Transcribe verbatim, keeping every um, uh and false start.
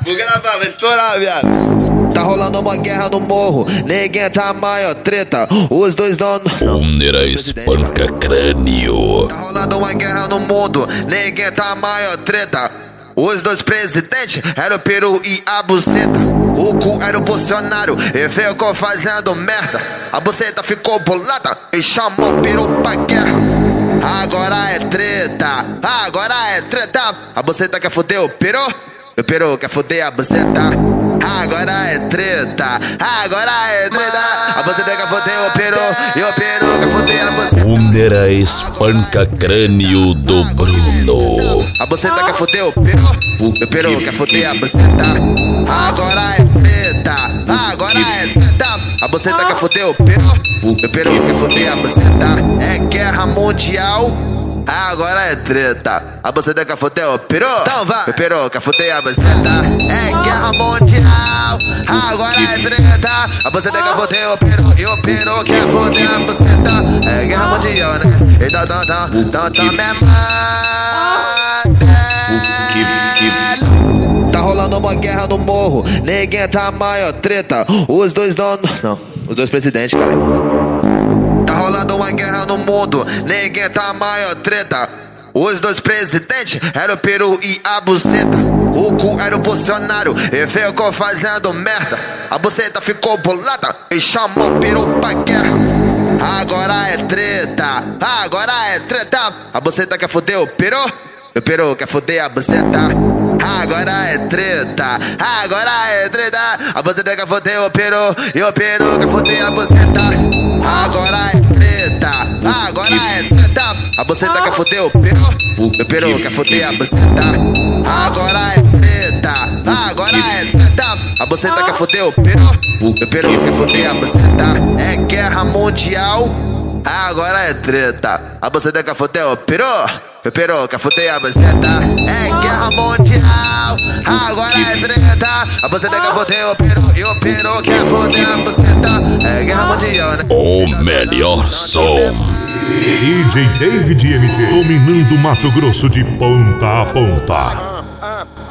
Vou gravar, vai estourar, viado. Tá rolando uma guerra no morro, ninguém tá maior treta. Os dois donos. Pondera espanca crânio. Tá rolando uma guerra no mundo, ninguém tá maior treta. Os dois presidentes eram o peru e a buceta. O cu era o Bolsonaro e ficou fazendo merda. A buceta ficou bolada e chamou o peru pra guerra. Agora é treta, agora é treta. A buceta quer foder o peru, o peru quer foder a buceta. Agora é treta, agora é treta. A buceta quer foder o peru e o peru quer foder a buceta. Pondera espanca crânio do Bruno. A buceta quer foder o peru, o peru quer foder a buceta. Agora é treta, agora é treta. A buceta quer foder o peru, o peru quer foder a buceta. É guerra mundial, agora é treta. A buceta quer foder o peru, então vai. O peru quer foder a buceta. É guerra mundial, agora é treta. A buceta quer foder o peru e o peru quer foder a buceta. É guerra mundial, né? Então, então, então, então, então, me mata. Tá rolando uma guerra no morro, ninguém tá maior treta. Os dois donos. Não, os dois presidentes, cara. Tá rolando uma guerra no mundo, ninguém tá maior treta. Os dois presidentes eram o peru e a buceta. O cu era o Bolsonaro e ficou fazendo merda. A buceta ficou bolada e chamou o peru pra guerra. Agora é treta, agora é treta. A buceta quer foder o peru, o peru quer foder a buceta. Agora é treta, agora é treta. A buceta quer foder o peru e o peru quer foder a buceta. Agora é treta, agora é treta. A buceta quer foder o peru, o peru quer foder a buceta. Agora é treta, agora é treta. A buceta quer foder o peru, o peru quer foder a buceta. É guerra mundial, agora é treta. A buceta quer foder o peru, o peru quer foder a buceta. É guerra mundial, agora é treta. A buceta quer foder o peru e o peru quer foder a buceta. É guerra mundial, né? O melhor som. D J David M T, dominando Mato Grosso de ponta a ponta.